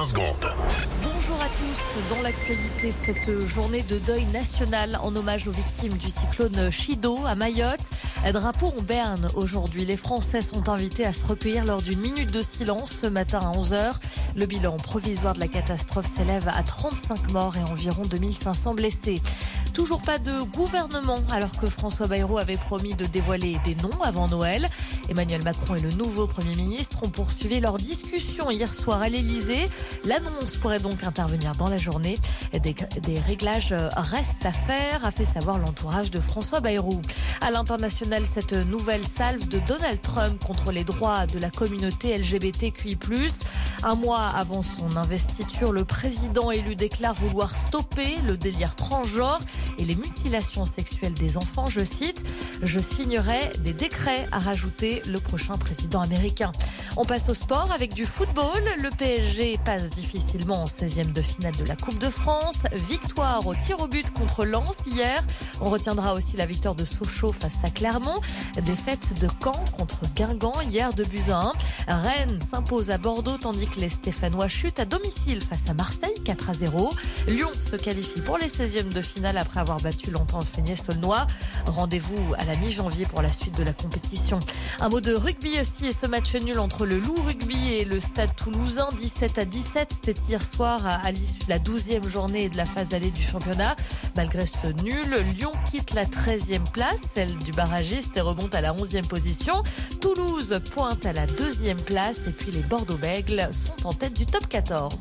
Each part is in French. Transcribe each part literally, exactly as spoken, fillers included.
vingt secondes. Bonjour à tous. Dans l'actualité, cette journée de deuil national en hommage aux victimes du cyclone Chido à Mayotte. Drapeau en berne aujourd'hui. Les Français sont invités à se recueillir lors d'une minute de silence ce matin à onze heures. Le bilan provisoire de la catastrophe s'élève à trente-cinq morts et environ deux mille cinq cents blessés. Toujours pas de gouvernement alors que François Bayrou avait promis de dévoiler des noms avant Noël. Emmanuel Macron et le nouveau Premier ministre ont poursuivi leur discussion hier soir à l'Elysée. L'annonce pourrait donc intervenir dans la journée. Des, des réglages restent à faire, a fait savoir l'entourage de François Bayrou. À l'international, cette nouvelle salve de Donald Trump contre les droits de la communauté L G B T Q I plus. Un mois avant son investiture, le président élu déclare vouloir stopper le délire transgenre et les mutilations sexuelles des enfants. Je cite, « Je signerai des décrets », a rajouté le prochain président américain. On passe au sport avec du football. Le P S G passe difficilement en seizième de finale de la Coupe de France. Victoire au tir au but contre Lens hier. On retiendra aussi la victoire de Sochaux face à Clermont. Défaite de Caen contre Guingamp hier de buts à un. Rennes s'impose à Bordeaux tandis que les Stéphanois chutent à domicile face à Marseille quatre à zéro. Lyon se qualifie pour les seizièmes de finale après avoir battu longtemps le Feignet-Saulnois. Rendez-vous à la mi-janvier pour la suite de la compétition. Un mot de rugby aussi et ce match nul entre le Loup Rugby et le Stade Toulousain, dix-sept à dix-sept. C'était hier soir à l'issue de la douzième journée de la phase allée du championnat. Malgré ce nul, Lyon quitte la treizième place, celle du barragiste, et remonte à la onzième position. Toulouse pointe à la deuxième place et puis les Bordeaux-Bègles sont en tête du top quatorze.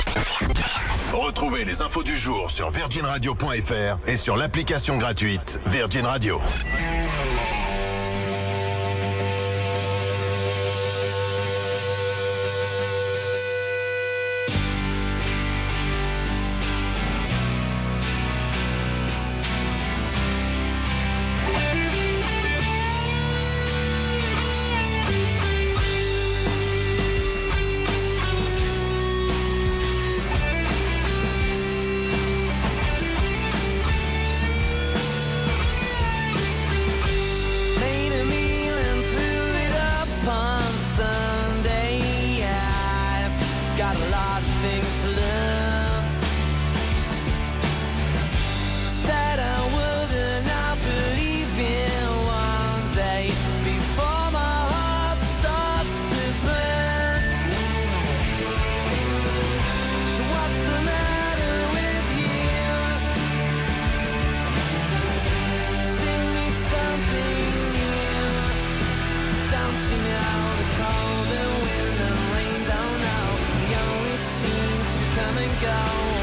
Retrouvez les infos du jour sur virgin radio point f r et sur l'application gratuite Virgin Radio. Go.